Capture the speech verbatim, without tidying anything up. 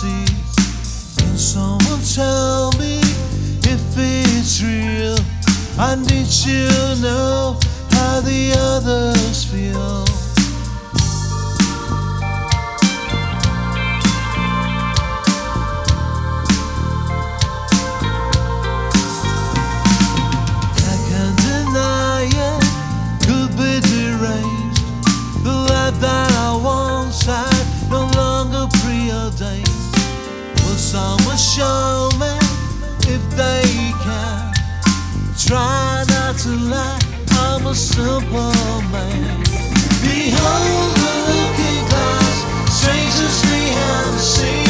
see. Can someone tell me if it's real? I need to know how the others feel. I can't deny it, could be deranged. The life that I once had, no longer preordained. Will someone show me if they can? Try not to lie, I'm a simple man. Behold the looking glass, strangers behind the scene.